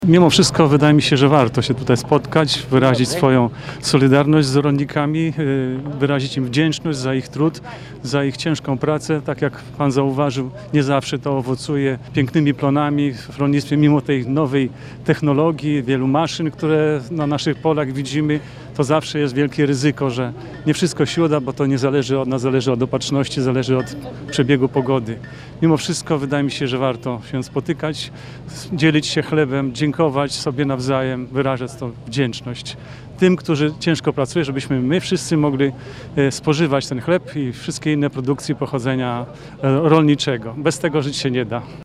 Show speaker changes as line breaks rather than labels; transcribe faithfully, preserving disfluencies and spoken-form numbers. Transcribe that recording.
Mimo wszystko wydaje mi się, że warto się tutaj spotkać, wyrazić swoją solidarność z rolnikami, wyrazić im wdzięczność za ich trud, za ich ciężką pracę. Tak jak Pan zauważył, nie zawsze to owocuje pięknymi plonami w rolnictwie, mimo tej nowej technologii, wielu maszyn, które na naszych polach widzimy. To zawsze jest wielkie ryzyko, że nie wszystko się uda, bo to nie zależy od nas, zależy od opatrzności, zależy od przebiegu pogody. Mimo wszystko wydaje mi się, że warto się spotykać, dzielić się chlebem, dziękować sobie nawzajem, wyrażać tą wdzięczność tym, którzy ciężko pracują, żebyśmy my wszyscy mogli spożywać ten chleb i wszystkie inne produkcje pochodzenia rolniczego. Bez tego żyć się nie da.